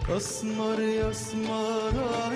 أسمر يا اسمراي،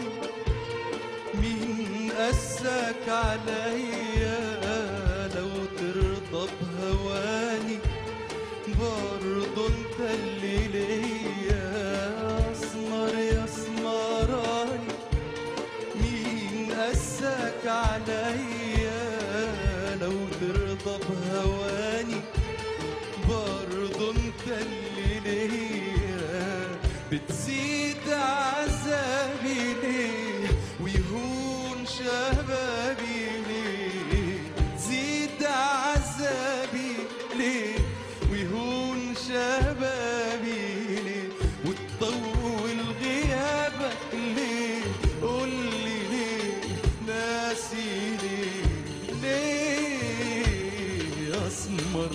مين قاسك عليا؟ لو ترضى بهواني برضو انت اللي ليا. أسمر يا اسمراي، مين قاسك عليا؟ لو ترضى بهواني برضو انت اللي ليا. بتزيد عذابي ليه ويهون شبابي ليه؟ تزيد عذابي ليه ويهون شبابي ليه؟ وتطول غيابك ليه؟ قولي ليه ناسي ليه يا اسمر؟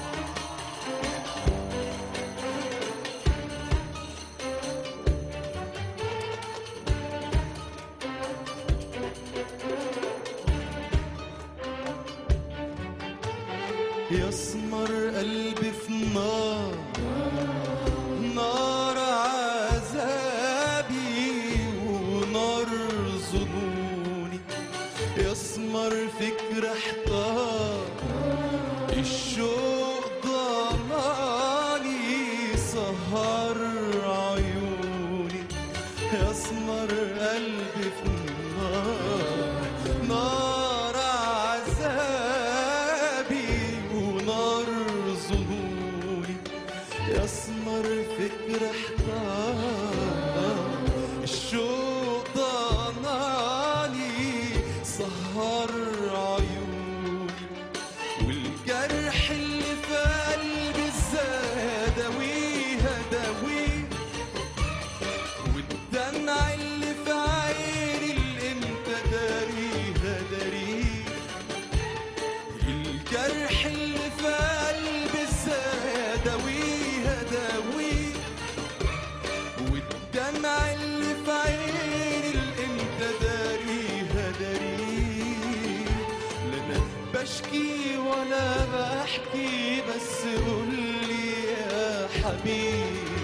يا اسمر قلبي في نار، نار عذابي ونار ظنوني. يا اسمر فكرة احتار، الشوق ضلالي سهر عيوني. يا اسمر قلبي في نار، نار عذابي ونار ظنوني. يا اسمر فكرة احتار، الشوق ضنالي سهر عيوني. والجرح اللي في قلبي ازاي اداويه اداويه، والدمع اللي في عيني الامتى داريه داريه. الجرح اللي في قلبي ازاي اداويه اداويه، والدمع اللي في عيني الامتى داريه داريه. لا انا بشكي ولا بحكي، بس قولي يا حبيبي